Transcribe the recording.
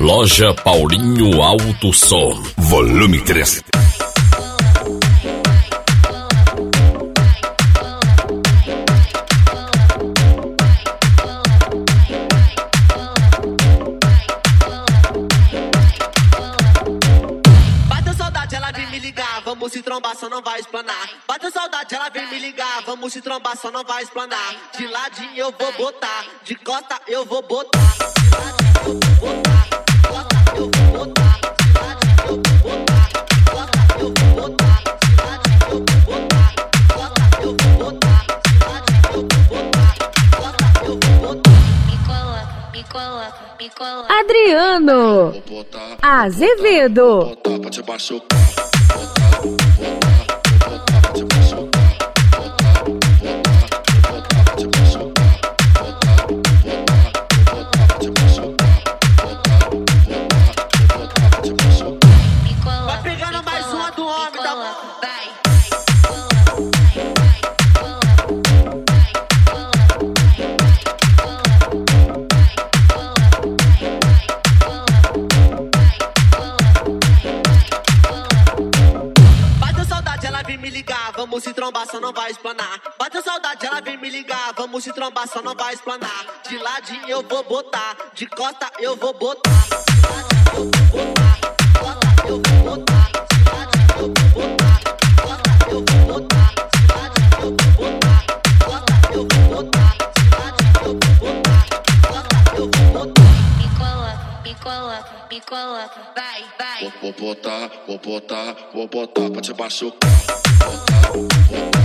Loja Paulinho Alto Som, volume 3. Bateu saudade, ela vem me ligar, vamos se trombar, só não vai explanar. Bateu saudade, ela vem me ligar, vamos se trombar, só não vai explanar. De ladinho eu vou botar, de costa eu vou botar. De ladinho eu vou botar, de costa eu vou botar. De ladinho eu vou botar, de costa eu vou botar. De ladinho eu vou botar, de costa eu vou botar. De ladinho eu vou botar, de costa eu vou botar. Me coloca, me coloca. Adriano Azevedo. Pra te machucar, pra te machucar, pra te machucar, Vai pegando mais uma do homem, tá bom? Vai. Bateu saudade, ela vem me ligar, vamos se trombar, só não vai explanar. Bateu saudade, ela vem me ligar, vamos se trombar, só não vai explanar. De ladinho eu vou botar, de costa eu vou botar. De ladinho eu vou botar, de costa eu vou botar. De ladinho eu vou botar, de costa eu vou botar. De ladinho eu vou botar, de costa eu vou botar. De ladinho eu vou botar, de costa eu vou botar. Me coloca, me coloca, me coloca. Vai, vai. vou botar pra te machucar,